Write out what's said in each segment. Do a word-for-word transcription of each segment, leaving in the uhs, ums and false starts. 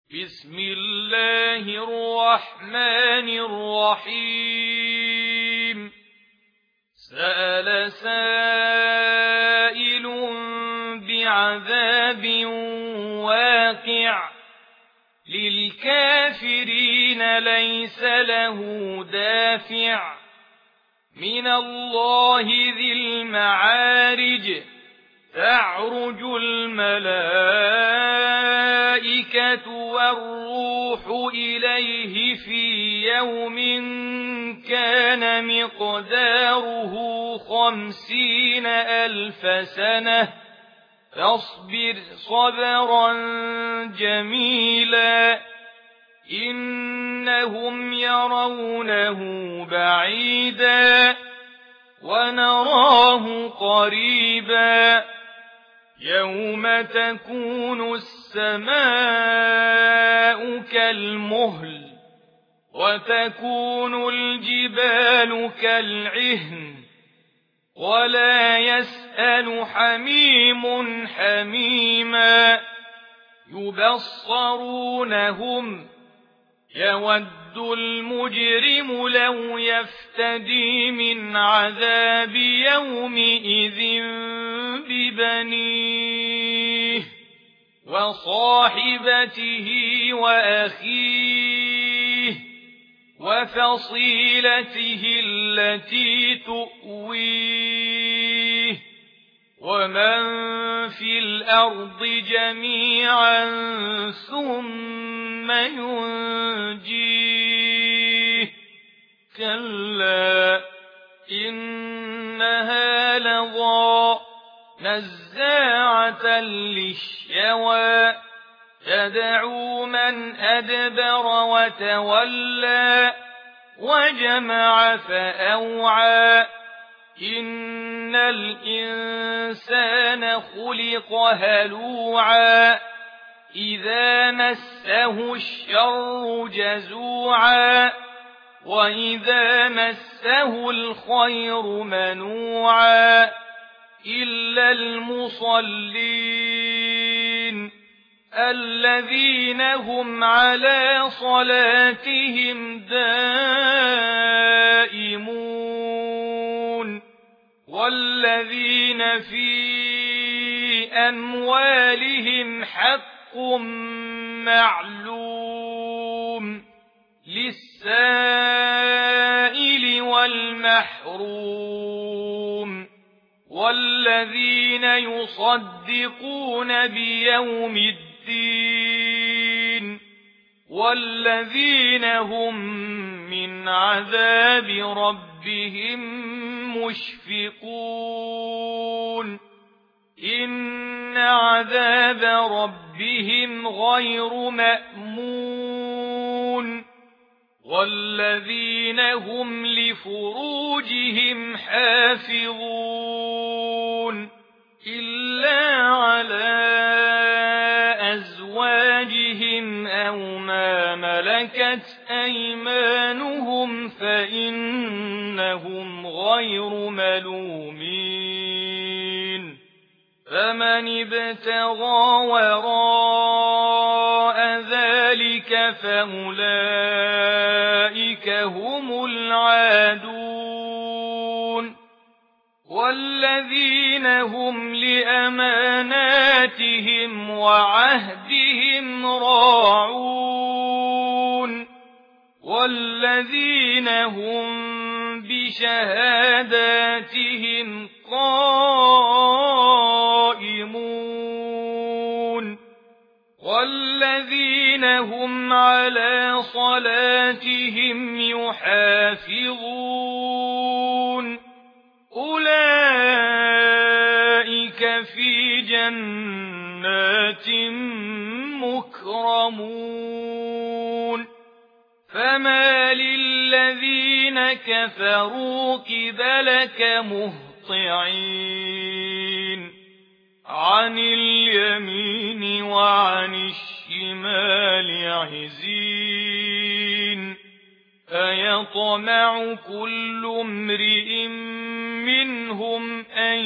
بسم الله الرحمن الرحيم. سأل سائل بعذاب واقع للكافرين ليس له دافع من الله ذي المعارج. تعرج الملائكة والروح إليه في يوم كان مقداره خمسين ألف سنة فاصبر صبرا جميلا إنهم يرونه بعيدا ونراه قريبا يوم تكون السماء كالمهل وتكون الجبال كالعهن ولا يسأل حميم حميما يبصرونهم يود المجرم لو يفتدي من عذاب يومئذ ببنيه وصاحبته وأخيه وفصيلته التي تؤويه ومن في الأرض جميعا ثم ينجيه كلا إنها لظى نزاعة للشوى تدعو من أدبر وتولى وجمع فأوعى إن الإنسان خلق هلوعا إذا مسه الشر جزوعا وإذا مسه الخير منوعا إلا المصلين الذين هم على صلاتهم دائمون والذين في أموالهم حق معلوم للسائل والمحروم والذين يصدقون بيوم الدين والذين هم من عذاب ربهم مشفقون إن عذاب ربهم غير مأمون والذين هم لفروجهم حافظون إلا على أزواجهم أو ما ملكت أيمانهم فإنهم غير ملومين فمن ابتغى وراء ذلك فأولئك هم العادون والذين هم لأماناتهم وعهدهم راعون والذين هم بشهاداتهم قائمون والذين هم على صلاتهم يحافظون أولئك في جنات مكرمون فما للذين كفروا قبلك مهطعين عن اليمين وعن الشمال عزين أيطمع كل امرئ منهم أن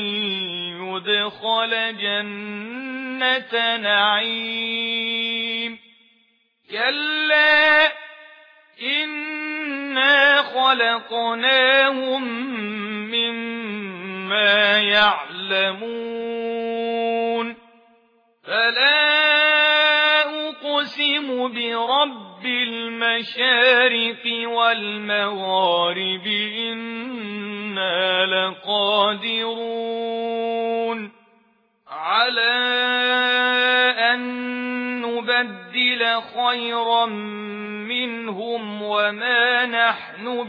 يدخل جنة نعيم خلقناهم مما يعلمون فلا أقسم برب المشارق والمغارب إنا لقادرون على أن نبدل خيرا منهم وما نحن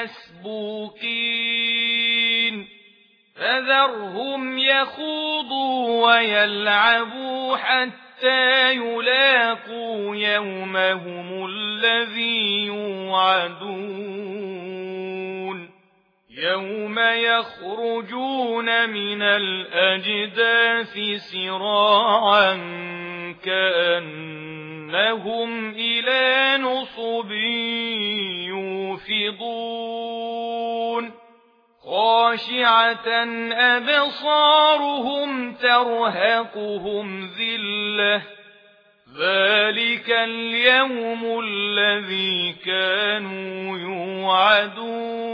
بمسبوقين فذرهم يخوضوا ويلعبوا حتى يلاقوا يومهم الذي يوعدون يوم يخرجون من الأجداث سراعا كأنهم إلى نصب يوفضون خاشعة أبصارهم ترهقهم ذلة ذلك اليوم الذي كانوا يوعدون